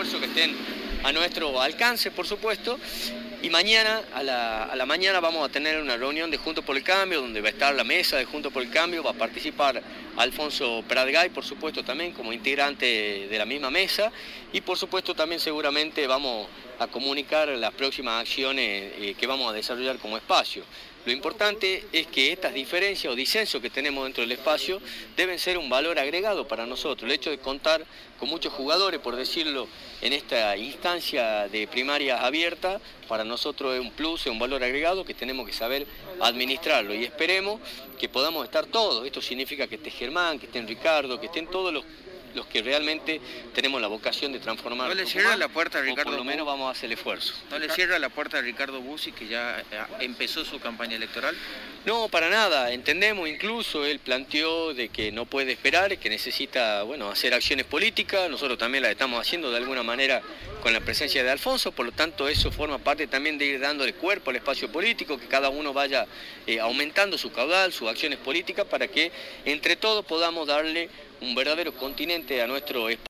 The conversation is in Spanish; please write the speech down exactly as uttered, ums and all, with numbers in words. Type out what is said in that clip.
refuerzos que estén a nuestro alcance, por supuesto. Y mañana, a la, a la mañana vamos a tener una reunión de Juntos por el Cambio, donde va a estar la mesa de Juntos por el Cambio, va a participar Alfonso Pratgay, por supuesto, también como integrante de la misma mesa, y por supuesto también seguramente vamos a comunicar las próximas acciones eh, que vamos a desarrollar como espacio. Lo importante es que estas diferencias o disensos que tenemos dentro del espacio deben ser un valor agregado para nosotros. El hecho de contar con muchos jugadores, por decirlo, en esta instancia de primarias abierta, para nosotros es un plus, es un valor agregado que tenemos que saber administrarlo. Y esperemos que podamos estar todos. Esto significa que esté Germán, que estén Ricardo, que estén todos los los que realmente tenemos la vocación de transformar. ¿No le cierra la puerta a Ricardo? O por lo menos vamos a hacer el esfuerzo. ¿No le cierra la puerta a Ricardo Bussi, que ya empezó su campaña electoral? No, para nada. Entendemos, incluso él planteó de que no puede esperar, que necesita, bueno, hacer acciones políticas. Nosotros también las estamos haciendo de alguna manera con la presencia de Alfonso, por lo tanto eso forma parte también de ir dándole cuerpo al espacio político, que cada uno vaya eh, aumentando su caudal, sus acciones políticas, para que entre todos podamos darle un verdadero continente a nuestro espacio.